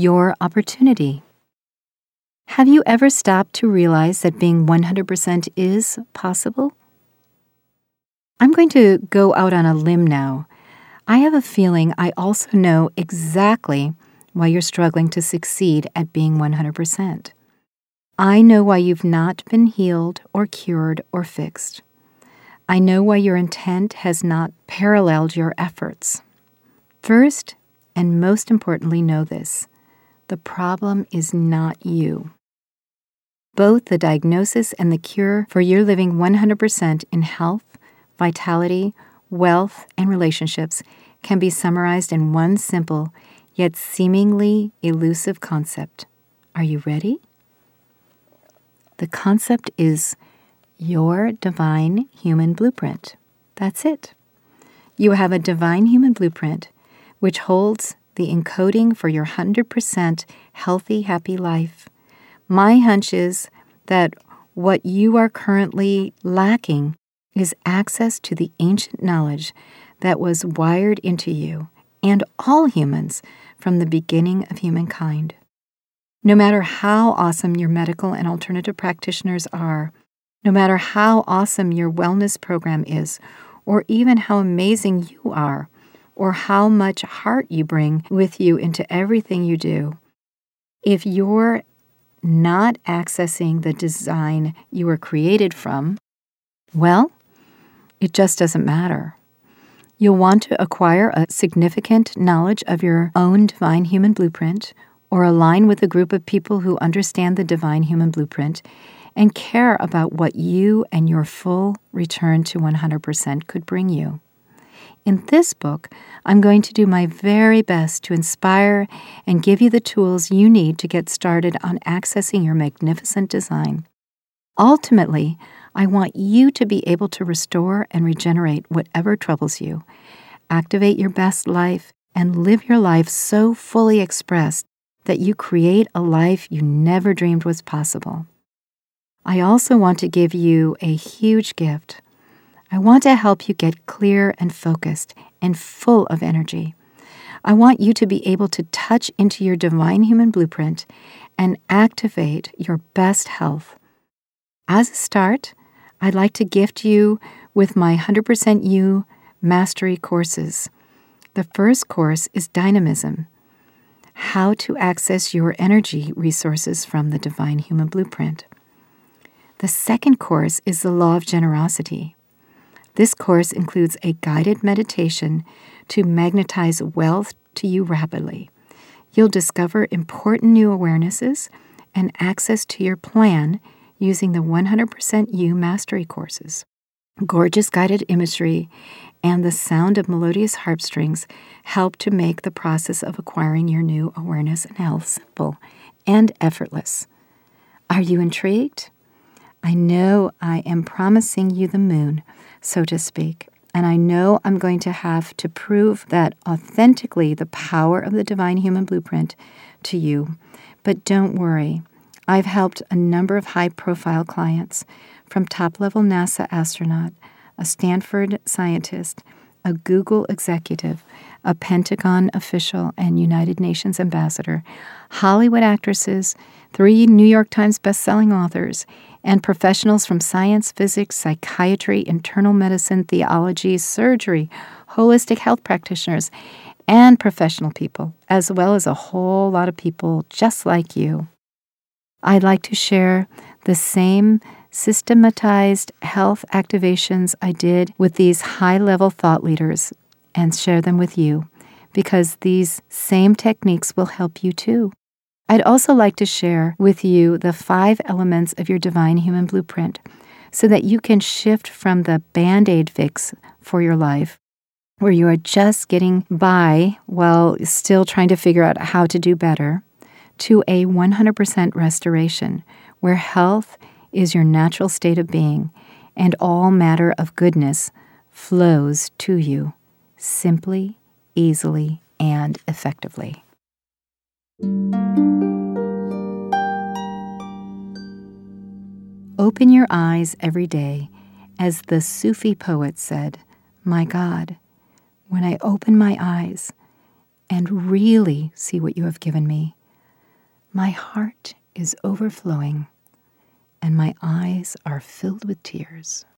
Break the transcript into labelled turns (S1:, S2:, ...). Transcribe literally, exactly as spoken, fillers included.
S1: your opportunity. Have you ever stopped to realize that being one hundred percent is possible? I'm going to go out on a limb now. I have a feeling I also know exactly why you're struggling to succeed at being one hundred percent. I know why you've not been healed or cured or fixed. I know why your intent has not paralleled your efforts. First, and most importantly, know this: the problem is not you. Both the diagnosis and the cure for your living one hundred percent in health, vitality, wealth, and relationships can be summarized in one simple, yet seemingly elusive concept. Are you ready? The concept is your divine human blueprint. That's it. You have a divine human blueprint which holds the encoding for your one hundred percent healthy, happy life. My hunch is that what you are currently lacking is access to the ancient knowledge that was wired into you and all humans from the beginning of humankind. No matter how awesome your medical and alternative practitioners are, no matter how awesome your wellness program is, or even how amazing you are, or how much heart you bring with you into everything you do, if you're not accessing the design you were created from, well, it just doesn't matter. You'll want to acquire a significant knowledge of your own divine human blueprint, or align with a group of people who understand the divine human blueprint and care about what you and your full return to one hundred percent could bring you. In this book, I'm going to do my very best to inspire and give you the tools you need to get started on accessing your magnificent design. Ultimately, I want you to be able to restore and regenerate whatever troubles you, activate your best life, and live your life so fully expressed that you create a life you never dreamed was possible. I also want to give you a huge gift. I want to help you get clear and focused and full of energy. I want you to be able to touch into your divine human blueprint and activate your best health. As a start, I'd like to gift you with my one hundred percent You Mastery courses. The first course is Dynamism: How to Access Your Energy Resources from the Divine Human Blueprint. The second course is The Law of Generosity. This course includes a guided meditation to magnetize wealth to you rapidly. You'll discover important new awarenesses and access to your plan using the one hundred percent You Mastery courses. Gorgeous guided imagery and the sound of melodious harp strings help to make the process of acquiring your new awareness and health simple and effortless. Are you intrigued? I know I am promising you the moon, so to speak, and I know I'm going to have to prove that authentically the power of the divine human blueprint to you. But don't worry. I've helped a number of high-profile clients, from top-level NASA astronaut, a Stanford scientist, a Google executive, a Pentagon official and United Nations ambassador, Hollywood actresses, three New York Times best-selling authors, and professionals from science, physics, psychiatry, internal medicine, theology, surgery, holistic health practitioners, and professional people, as well as a whole lot of people just like you. I'd like to share the same systematized health activations I did with these high-level thought leaders and share them with you, because these same techniques will help you too. I'd also like to share with you the five elements of your divine human blueprint so that you can shift from the Band-Aid fix for your life, where you are just getting by while still trying to figure out how to do better, to a one hundred percent restoration, where health is your natural state of being and all matter of goodness flows to you simply, easily, and effectively. Open your eyes every day, as the Sufi poet said, "My God, when I open my eyes and really see what you have given me, My heart is overflowing, and my eyes are filled with tears.